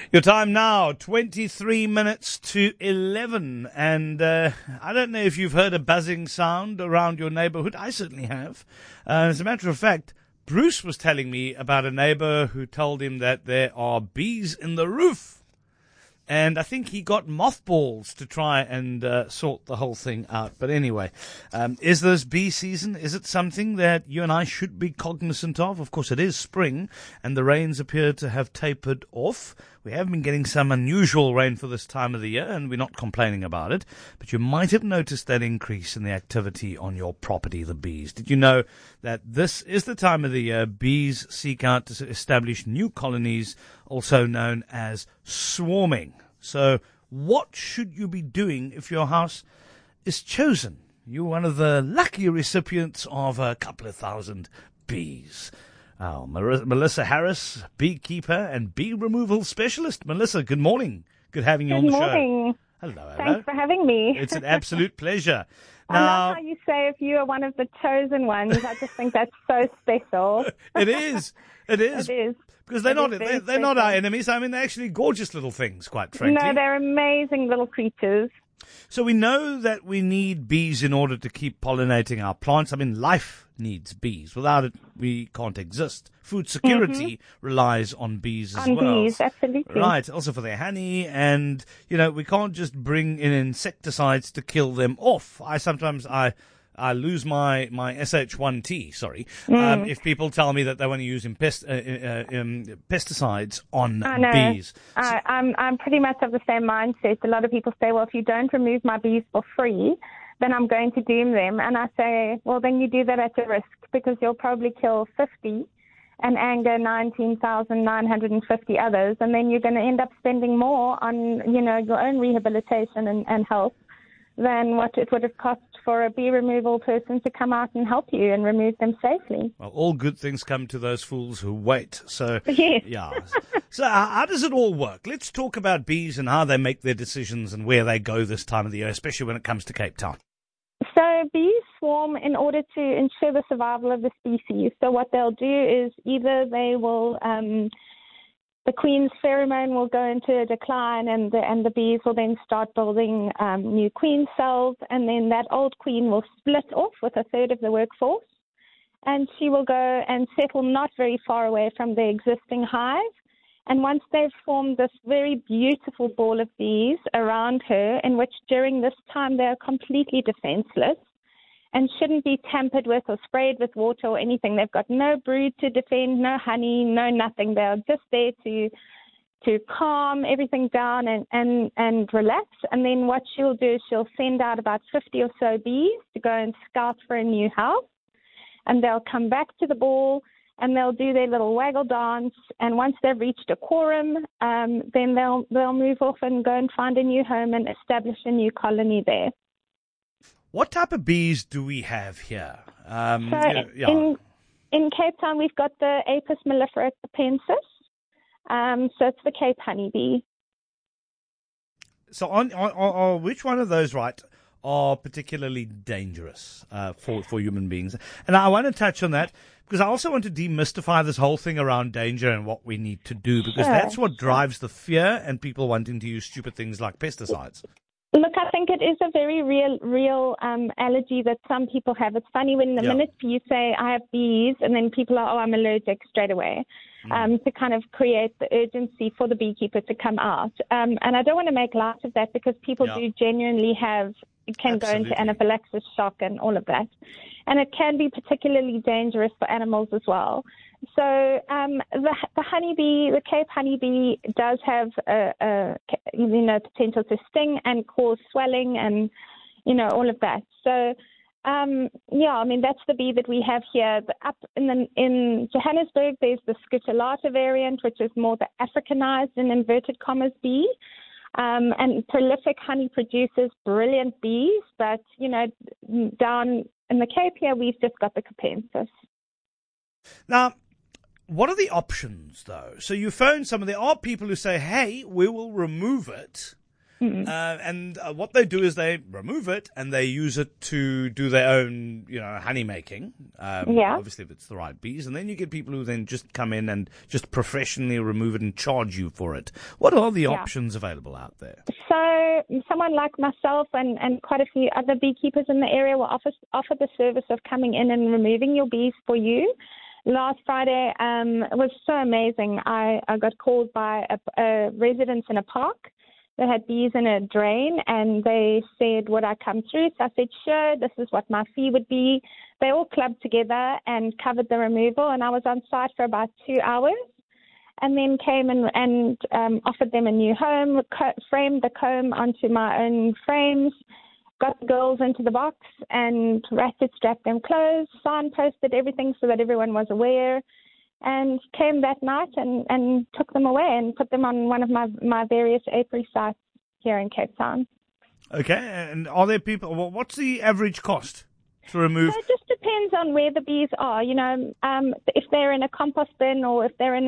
Your time now, 23 minutes to 11. And I don't know if you've heard a buzzing sound around your neighborhood. I certainly have. As a matter of fact, Bruce was telling me about a neighbor who told him that there are bees in the roof. And I think he got mothballs to try and sort the whole thing out. But anyway, is this bee season? Is it something that you and I should be cognizant of? Of course, it is spring, and the rains appear to have tapered off. We have been getting some unusual rain for this time of the year, and we're not complaining about it. But you might have noticed that increase in the activity on your property, the bees. Did you know that this is the time of the year bees seek out to establish new colonies, also known as swarming? So what should you be doing if your house is chosen? You're one of the lucky recipients of a couple of thousand bees. Oh, Melissa Harris, beekeeper and bee removal specialist. Melissa, good morning. Good having you on the show. Good morning. Hello. Thanks for having me. It's an absolute pleasure. I love how you say if you are one of the chosen ones. I just think that's so special. It is. It is. It is. Because they're not our enemies. I mean, they're actually gorgeous little things, quite frankly. No, they're amazing little creatures. So we know that we need bees in order to keep pollinating our plants. I mean, life needs bees. Without it, we can't exist. Food security relies on bees as well. On bees, absolutely. Right, also for their honey. And, we can't just bring in insecticides to kill them off. I lose my SH1T, if people tell me that they want to use pesticides on bees. I'm pretty much of the same mindset. A lot of people say, well, if you don't remove my bees for free, then I'm going to doom them. And I say, well, then you do that at your risk, because you'll probably kill 50 and anger 19,950 others. And then you're going to end up spending more on, your own rehabilitation and health than what it would have cost for a bee removal person to come out and help you and remove them safely. Well, all good things come to those fools who wait. So, yes. Yeah. So how does it all work? Let's talk about bees and how they make their decisions and where they go this time of the year, especially when it comes to Cape Town. So bees swarm in order to ensure the survival of the species. So what they'll do is either they will... the queen's pheromone will go into a decline, and the bees will then start building new queen cells, and then that old queen will split off with a third of the workforce, and she will go and settle not very far away from the existing hive. And once they've formed this very beautiful ball of bees around her, in which during this time they are completely defenseless and shouldn't be tampered with or sprayed with water or anything. They've got no brood to defend, no honey, no nothing. They're just there to calm everything down and relax. And then what she'll do is she'll send out about 50 or so bees to go and scout for a new house. And they'll come back to the ball and they'll do their little waggle dance. And once they've reached a quorum, then they'll move off and go and find a new home and establish a new colony there. What type of bees do we have here? In Cape Town, we've got the Apis mellifera capensis. So it's the Cape honeybee. So on which one of those, are particularly dangerous for human beings? And I want to touch on that because I also want to demystify this whole thing around danger and what we need to do, because that's what drives the fear and people wanting to use stupid things like pesticides. Look, I think it is a very real allergy that some people have. It's funny when the minute you say, I have bees, and then people are, I'm allergic straight away, to kind of create the urgency for the beekeeper to come out. And I don't want to make light of that, because people do genuinely can go into anaphylaxis shock and all of that. And it can be particularly dangerous for animals as well. So the honeybee, the Cape honeybee, does have potential to sting and cause swelling and all of that. So that's the bee that we have here. Up in Johannesburg, there's the Scutellata variant, which is more the Africanized in inverted commas bee. And prolific honey produces brilliant bees, but down in the Cape here, we've just got the capensis. Now, what are the options, though? So you phone there are people who say, hey, we will remove it, And what they do is they remove it and they use it to do their own, honey making. Obviously, if it's the right bees. And then you get people who then just come in and just professionally remove it and charge you for it. What are the options available out there? So someone like myself and quite a few other beekeepers in the area will offer the service of coming in and removing your bees for you. Last Friday it was so amazing. I got called by a resident in a park. They had bees in a drain, and they said, would I come through? So I said, sure, this is what my fee would be. They all clubbed together and covered the removal, and I was on site for about 2 hours, and then came and offered them a new home, framed the comb onto my own frames, got the girls into the box and ratchet strapped them closed, signposted everything so that everyone was aware, and came that night and took them away and put them on one of my various apiary sites here in Cape Town. Okay, and are there people, what's the average cost to remove? So it just depends on where the bees are, if they're in a compost bin or if they're in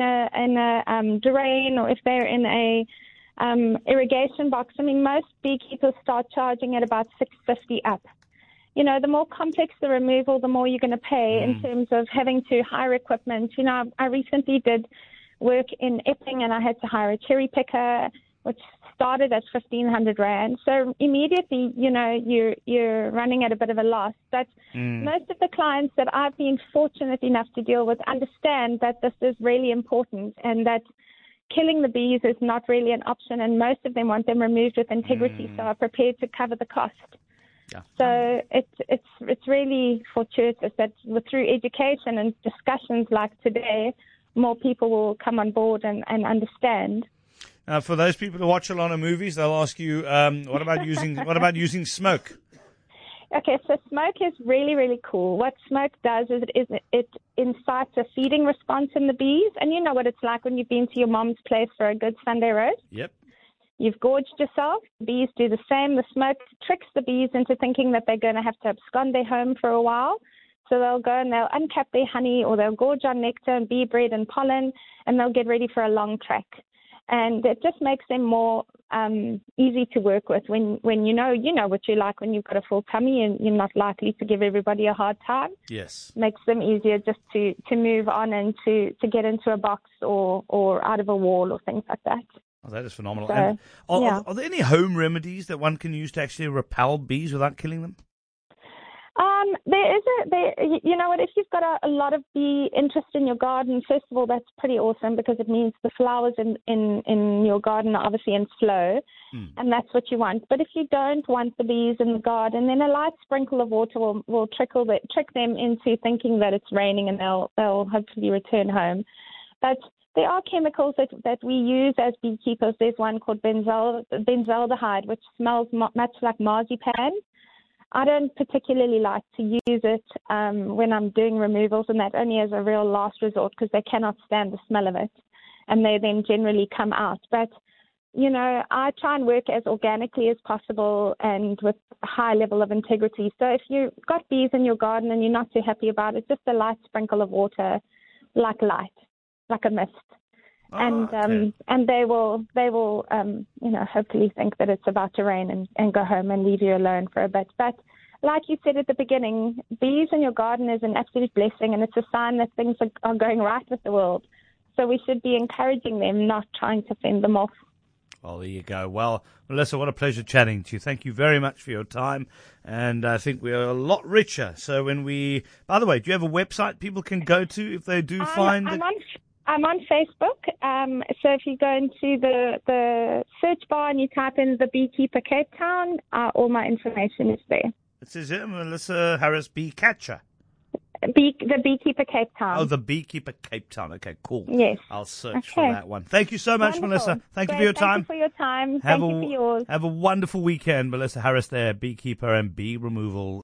a drain or if they're in a irrigation box. I mean, most beekeepers start charging at about $6.50 up. The more complex the removal, the more you're going to pay in terms of having to hire equipment. I recently did work in Epping and I had to hire a cherry picker, which started at 1,500 Rand. So immediately, you're running at a bit of a loss. But most of the clients that I've been fortunate enough to deal with understand that this is really important and that killing the bees is not really an option, and most of them want them removed with integrity, so are prepared to cover the cost. Yeah. So it's really fortuitous that through education and discussions like today, more people will come on board and understand. For those people who watch a lot of movies, they'll ask you, what about using smoke? Okay, so smoke is really, really cool. What smoke does is it incites a feeding response in the bees, and you know what it's like when you've been to your mom's place for a good Sunday roast. Yep. You've gorged yourself. Bees do the same. The smoke tricks the bees into thinking that they're going to have to abscond their home for a while. So they'll go and they'll uncap their honey, or they'll gorge on nectar and bee bread and pollen, and they'll get ready for a long trek. And it just makes them more easy to work with when you know what you like when you've got a full tummy and you're not likely to give everybody a hard time. Yes. Makes them easier just to move on and to get into a box or out of a wall or things like that. Oh, that is phenomenal. So, and are there any home remedies that one can use to actually repel bees without killing them? You know what, if you've got a lot of bee interest in your garden, first of all, that's pretty awesome because it means the flowers in your garden are obviously in flow, and that's what you want. But if you don't want the bees in the garden, then a light sprinkle of water will trick them into thinking that it's raining, and they'll hopefully return home. But there are chemicals that we use as beekeepers. There's one called benzaldehyde, which smells much like marzipan. I don't particularly like to use it when I'm doing removals, and that only as a real last resort because they cannot stand the smell of it, and they then generally come out. But, I try and work as organically as possible and with a high level of integrity. So if you've got bees in your garden and you're not too happy about it, just a light sprinkle of water, like a mist. Okay. And they will hopefully think that it's about to rain and go home and leave you alone for a bit. But like you said at the beginning, bees in your garden is an absolute blessing, and it's a sign that things are going right with the world. So we should be encouraging them, not trying to fend them off. Well, there you go. Well, Melissa, what a pleasure chatting to you. Thank you very much for your time, and I think we are a lot richer. So by the way, do you have a website people can go to if they do find it? I'm on Facebook. So if you go into the search bar and you type in The Beekeeper Cape Town, all my information is there. It says here, Melissa Harris, Bee Catcher. The Beekeeper Cape Town. Oh, The Beekeeper Cape Town. Okay, cool. Yes. I'll search for that one. Thank you so much, Wonderful. Melissa. Thank you for your time. Thank you for your time. Thank you for yours. Have a wonderful weekend. Melissa Harris there, beekeeper and bee removal